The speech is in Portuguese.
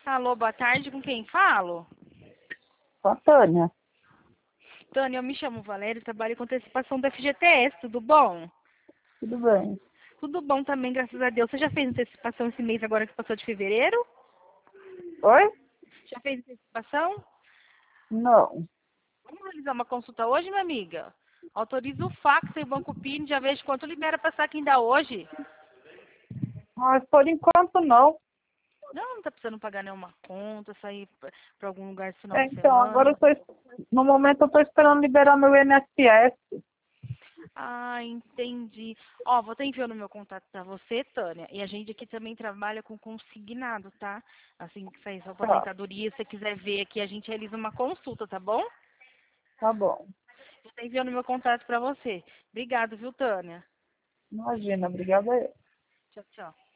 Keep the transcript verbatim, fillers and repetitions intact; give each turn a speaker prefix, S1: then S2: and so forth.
S1: Alô, boa tarde, com quem falo?
S2: Com a Tânia.
S1: Tânia, eu me chamo Valéria, trabalho com antecipação da F G T S, tudo bom?
S2: Tudo bem?
S1: Tudo bom também, graças a Deus. Você já fez antecipação esse mês agora que passou de fevereiro?
S2: Oi?
S1: Já fez antecipação?
S2: Não.
S1: Vamos realizar uma consulta hoje, minha amiga? Autoriza o fax e o Banco Pini, já vejo quanto libera para saque ainda hoje.
S2: Mas por enquanto não.
S1: Não, não tá precisando pagar nenhuma conta, sair para algum lugar esse final
S2: É,
S1: de
S2: então, agora eu
S1: semana.
S2: tô, no momento eu estou esperando liberar meu I N S S.
S1: Ah, entendi. Ó, vou estar enviando meu contato para você, Tânia. E a gente aqui também trabalha com consignado, tá? Assim que sair sua
S2: Tá,
S1: aposentadoria, se você quiser ver aqui, a gente realiza uma consulta, tá bom?
S2: tá bom.
S1: Vou estar enviando meu contato para você. Obrigado, viu, Tânia?
S2: Imagina, obrigada.
S1: Tchau, tchau.